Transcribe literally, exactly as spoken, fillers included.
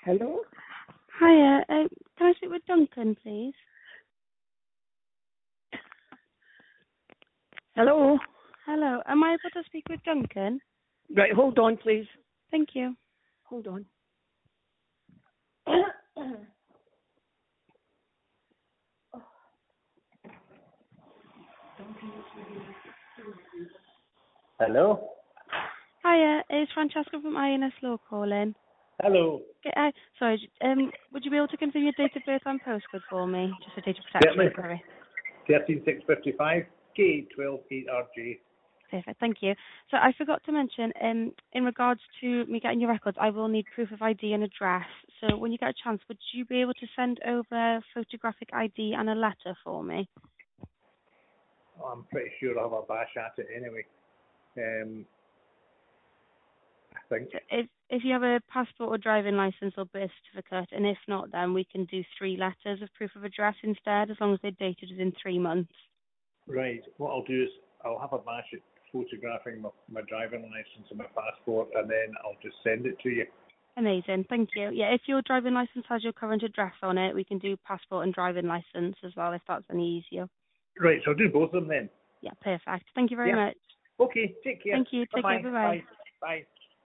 Hello? Hiya. Uh, can I speak with Duncan, please? Hello? Hello. Am I able to speak with Duncan? Right, hold on, please. Thank you. Hold on. Hello? Hiya. It's Francesca from I N S Law calling. Hello. Okay, I, sorry. j- Um, would you be able to confirm your date of birth and postcode for me, just for data Certainly. protection? Sorry. thirteen six fifty-five, K twelve eight R J. Perfect. Thank you. So I forgot to mention, um, in regards to me getting your records, I will need proof of I D and address. So when you get a chance, would you be able to send over photographic I D and a letter for me? Oh, I'm pretty sure I'll have a bash at it anyway. Um, I think. So if if you have a passport or driving license or birth certificate, and if not, then we can do three letters of proof of address instead, as long as they're dated within three months. Right, what I'll do is I'll have a bash at photographing my, my driving license and my passport, and then I'll just send it to you. Amazing, thank you. Yeah, if your driving license has your current address on it, we can do passport and driving license as well, if that's any easier. Right, so I'll do both of them then. Yeah, perfect. Thank you very Yeah. much. Okay, take care. Thank you. Take care. Bye-bye. Bye bye. Bye. Bye.